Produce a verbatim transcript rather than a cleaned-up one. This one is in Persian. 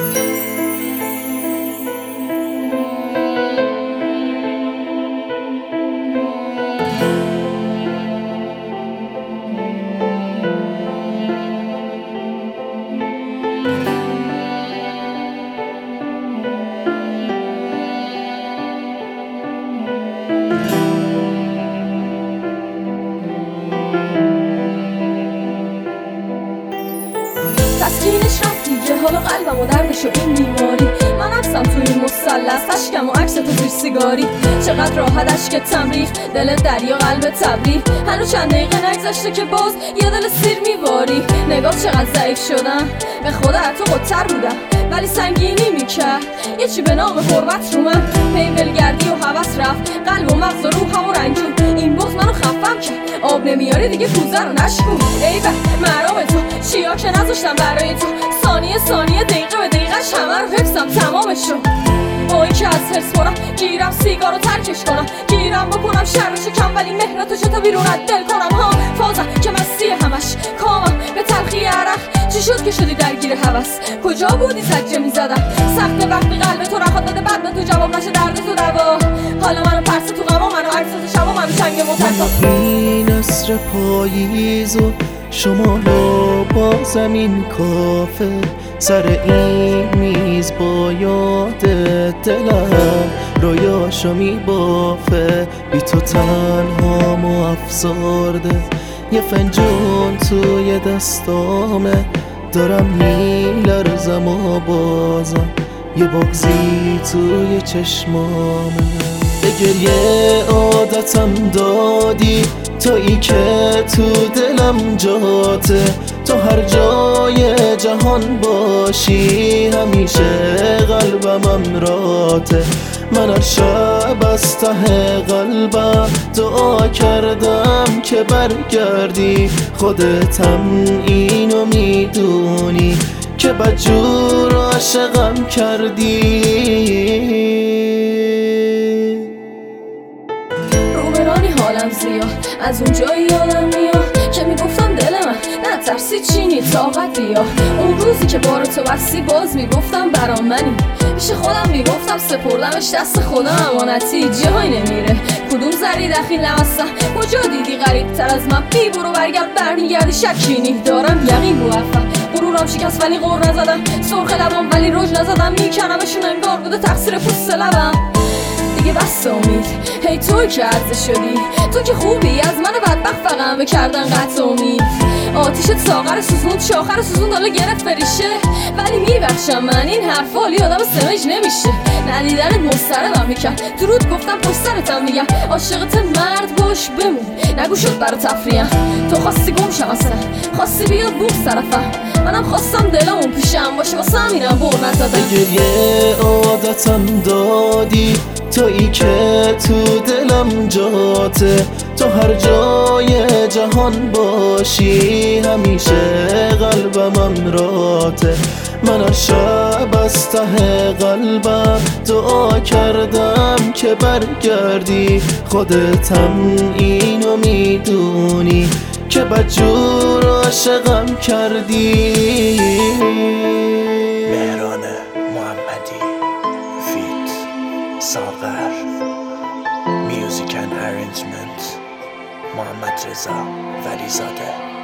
تسکینش رفت دیگه، حالا قلبم و دردش و این بیماری. من عکسم توی این مثلث، اشکم و عکس تو زیر سیگاری. چقدر راحت اشکتم ریخت، دل دریا قلب تبریل. هنوز چند دقیقه نگذشته که باز یه دل سیر میواری. نگاه چقدر ضعیف شدم، به خدا حتی قدتر بودم ولی سنگینی میکرد یه چی به نام حرمت رو من. پی ولگردی و هوس رفت، قلب و مغز و روحم و رنجون. این بغض منو خفم کرد، آب نمیاری دیگه کوزه رو نشکن. ای به مرام تو، چیا که نذاشتم برای تو. ثانیه ثانیه دقیقه به دقیقه‌ش همه رو حفظم تمامشو. با این که از حرص برم گیرم سیگارو ترکش کنم، گیرم بکنم شرشو کم ولی مهرتو چطور بیرون از دل کنم. ها فازم که مستی همش کامم به تلخی عرق. چی شد که شدی درگیر هوس؟ کجا بودی زجه میزدم؟ سخت وقتی قلب تو رخات داده بعد تو جواب نشه درد تو دوا. حالا منو پرس تو غما، منو عکس شبا، منو چنگ متقا. این عصر پاییز و شمالو با زمین کافه، سر این میز با یاد دلم رویاشو میبافه. بی تو تنهام و افسرده، یه فنجون توی دستامه. دارم میلرزم و بازم یه بغضی توی چشمامه. به گریه عادتم دادی تویی که تو دلم جاته. تو هر جای جهان باشی همیشه قلبم امراته. من هر شب از ته قلبم دعا کردم که برگردی. خودتم اینو میدونی که بدجور عاشقم کردی. روبرانی حالم زیاد، از اون جایی یادم میاد که میگفتم دل من نه ترسی چینی طاقت بیا. اون روزی که بارو تو بستی باز میگفتم برام منی. پیش خودم میگفتم سپردمش دست خودم امانتی. جایی نمیره کدوم زری دخیل نمستم. کجا دیدی غریب تر از من؟ بی برو برگرد برمیگردی شکینی. دارم یقین موفق، غرورم شکست ولی غر نزدم. سرخ لبام ولی رژ نزدم. میکنمشون انگار بوده تقصیر پوست لبم. دیگه بس امید، هی توی که عرضه شدی. تو که خوبی، از من بدبخت فقط کردن قطع امید. آتیشت ساغر سوزوند، شاخر سوزوند، حالا گرفت فریشه. ولی میبخشم من این حرفا، حالی آدم سمج نمیشه. ندیدنت مضطربم میکرد، درود گفتم پشت سرتم میگم. عاشقت مرد باش بمون، نگو شد برا تفریحم. تو خواستی گم شم اصلا، خواستی بیاد بوم طرفم. منم خواستم دلمون پیشم باشه واسه همینم بر نزدم. گریه عادتم دادی تویی که تو دلم جاته. تو هر جای جهان باشی همیشه قلبم امراته. من هر شب از ته قلبم دعا کردم که برگردی. خودتم اینو میدونی که بدجور عاشقم کردی. مهران محمدی فیت ساغر، میوزیک اند ارنجمنت محمد رضا ولیزاده.